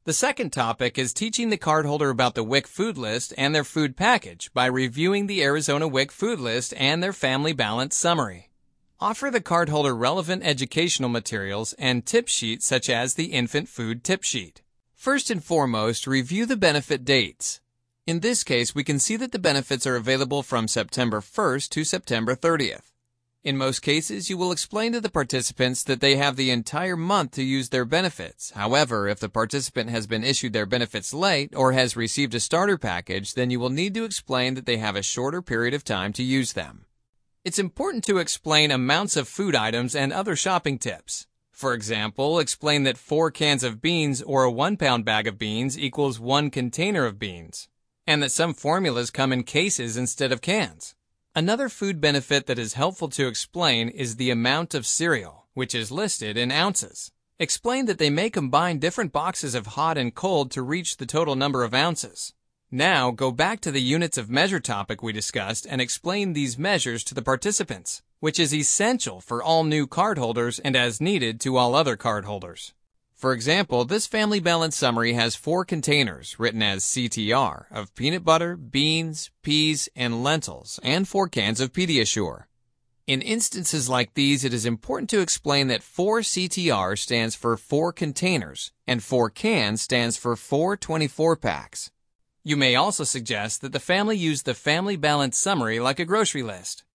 The second topic is teaching the cardholder about the WIC food list and their food package by reviewing the Arizona WIC food list and their family balance summary. Offer the cardholder relevant educational materials and tip sheets such as the infant food tip sheet. First and foremost, review the benefit dates. In this case, we can see that the benefits are available from September 1st to September 30th. In most cases, you will explain to the participants that they have the entire month to use their benefits. However, if the participant has been issued their benefits late or has received a starter package, then you will need to explain that they have a shorter period of time to use them. It's important to explain amounts of food items and other shopping tips. For example, explain that 4 cans of beans or a 1-pound bag of beans equals 1 container of beans, and that some formulas come in cases instead of cans. Another food benefit that is helpful to explain is the amount of cereal, which is listed in ounces. Explain that they may combine different boxes of hot and cold to reach the total number of ounces. Now, go back to the units of measure topic we discussed and explain these measures to the participants, which is essential for all new cardholders and as needed to all other cardholders. For example, this family balance summary has 4 containers, written as CTR, of peanut butter, beans, peas, and lentils, and 4 cans of Pediasure. In instances like these, it is important to explain that 4 CTR stands for 4 containers, and 4 cans stands for 4 24-packs. You may also suggest that the family use the family balance summary like a grocery list.